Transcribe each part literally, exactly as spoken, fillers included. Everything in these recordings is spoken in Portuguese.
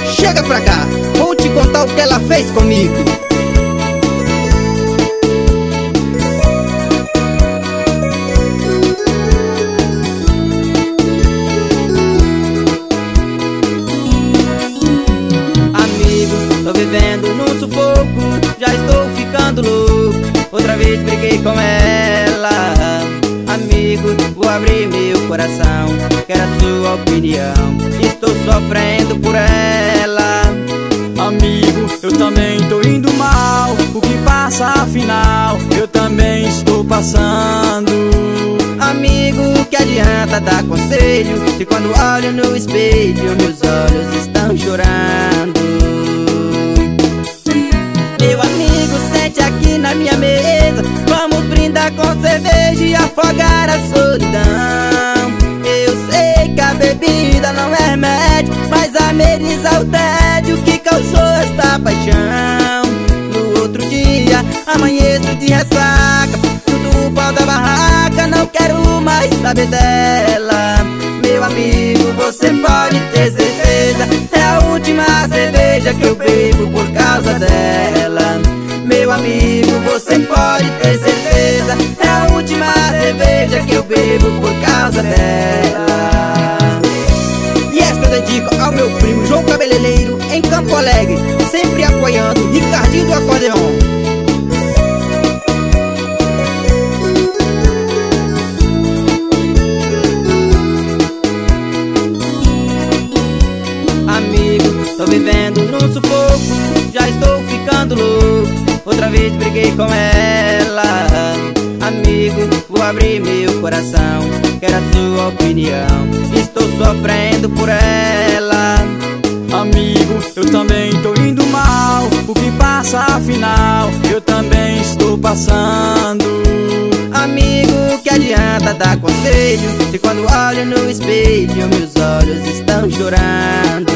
Chega pra cá, vou te contar o que ela fez comigo. Amigo, tô vivendo num sufoco, já estou ficando louco. Outra vez briguei com ela. Amigo, vou abrir meu coração, quero a sua opinião, estou sofrendo por ela. Amigo, eu também tô indo mal, o que passa afinal, eu também estou passando. Amigo, que adianta dar conselho, se quando olho no espelho meus olhos estão chorando. Meu amigo, sente aqui na minha mesa, vamos brindar com cerveja e afogar a solidão. Eu sei que a bebida não é remédio, mas ameniza o tédio que causou esta paixão. No outro dia, amanheço de ressaca, tudo o pau da barraca, não quero mais saber dela. Meu amigo, você pode ter certeza, é a última cerveja que eu bebo por causa dela. Meu amigo, você pode ter certeza, é a última cerveja que eu bebo por causa dela. E esta eu dedico ao meu primo João Cabeleireiro, em Campo Alegre, sempre apoiando Ricardinho do Acordeon. Amigo, tô vivendo num sufoco, já estou ficando louco. Outra vez briguei com ela. Amigo, vou abrir meu coração, quero a sua opinião, estou sofrendo por ela. Amigo, eu também tô indo mal, o que passa afinal, eu também estou passando. Amigo, que adianta dar conselho, se quando olho no espelho meus olhos estão chorando.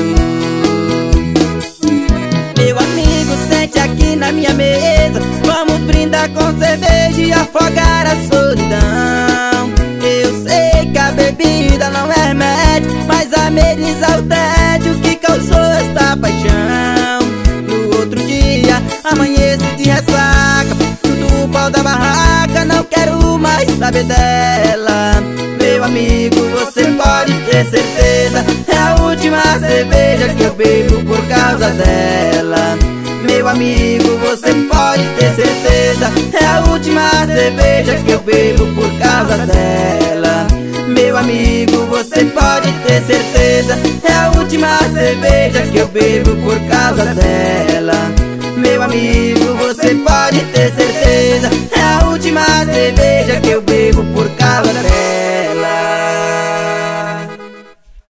Meu amigo, sente aqui na minha mesa, vamos brindar com cerveja e afogar a solidão. Eu sei que a bebida não é remédio, mas ameniza o tédio que causou esta paixão. No outro dia, amanheço de ressaca, tudo o pau da barraca, não quero mais saber dela. Meu amigo, você pode ter certeza, é a última cerveja que eu bebo por causa dela. Meu amigo, você pode ter certeza, é a última cerveja que eu bebo por causa dela. Meu amigo, você pode ter certeza, é a última cerveja que eu bebo por causa dela. Meu amigo, você pode ter certeza, é a última cerveja que eu